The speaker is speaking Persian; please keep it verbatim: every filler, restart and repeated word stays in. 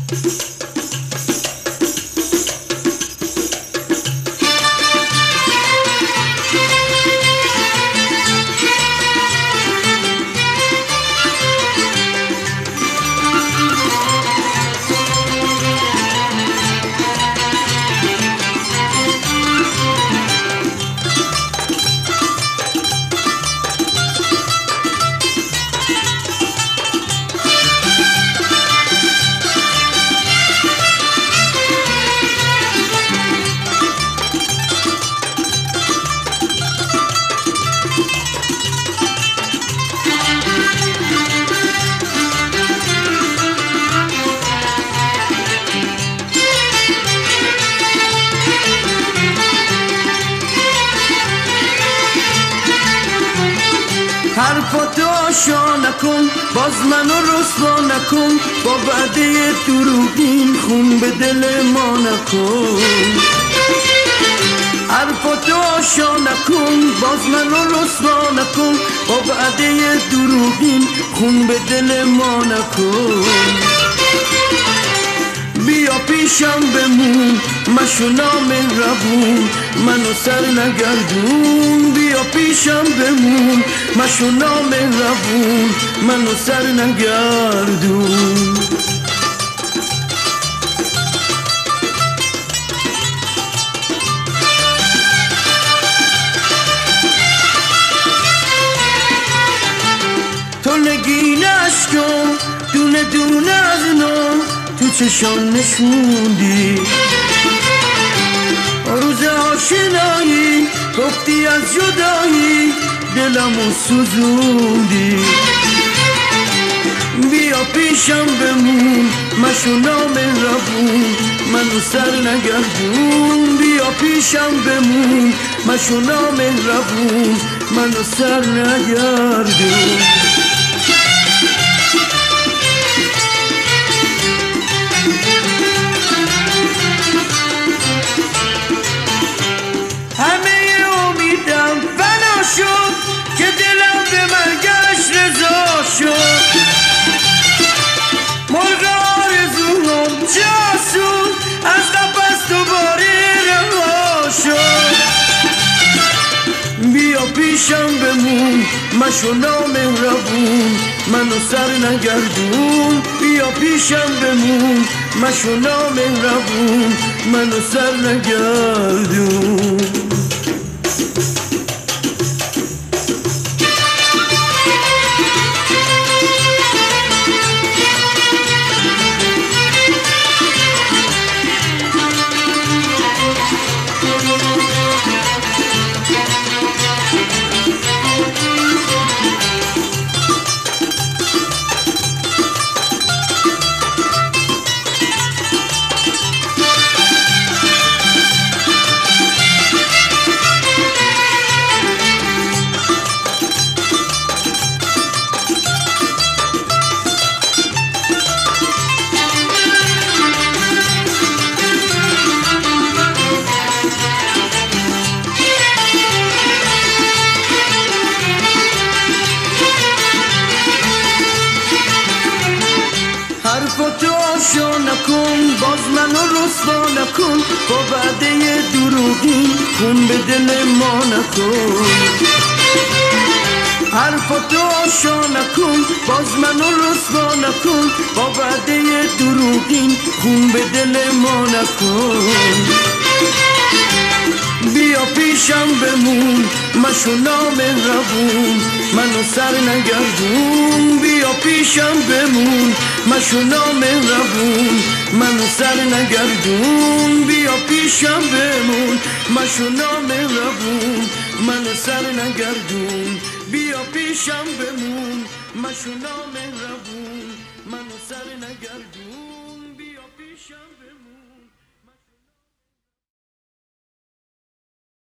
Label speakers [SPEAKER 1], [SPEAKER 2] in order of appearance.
[SPEAKER 1] حرفاتاشو نکن، باز منو رسوا نکن، با وعده دروغین خون به دل ما نکن. حرفاتاشو نکن، باز منو رسوا نکن، با وعده دروغین خون به دل ما نکن. بیا پیشم بمون، مشو نامهربون، منو سر نگردون. بیا پیشم بمون، مشو نامهربون، منو سر نگردون. تو نگینش کن، دونه دونه از نو تو چشام نشوندی. روز آشنایی گفتی از جدایی دلمو سوزوندی. بیا پیشم بمون، مشو نامهربون، منو سر نگردون. بیا پیشم بمون، مشو نامهربون، منو سر نگردون. که دلم به مرگش رضا شد. مرغ آرزوام جاسون از قفس دوباره رها شد. بیا پیشم بمون، مشو نامهربون، منو سر نگردون. بیا پیشم بمون، مشو نامهربون، منو سر نگردون. حرفاتاشو نکن، باز منو رسوا نکن، با وعده دروغین خون به دل ما نکن. حرفاتاشو نکن، باز منو رسوا نکن، با وعده دروغین خون به دل ما نکن. بیا پیشم بمون، مشو نامهربون، منو سر نگردون. بیا پیشم بمون، مشو نامهربون، منو سر نگردون. بیا پیشم بمون، مشو نامهربون، منو سر نگردون. بیا پیشم بمون، مشو نامهربون، منو سر نگردون. بیا پیشم بمون.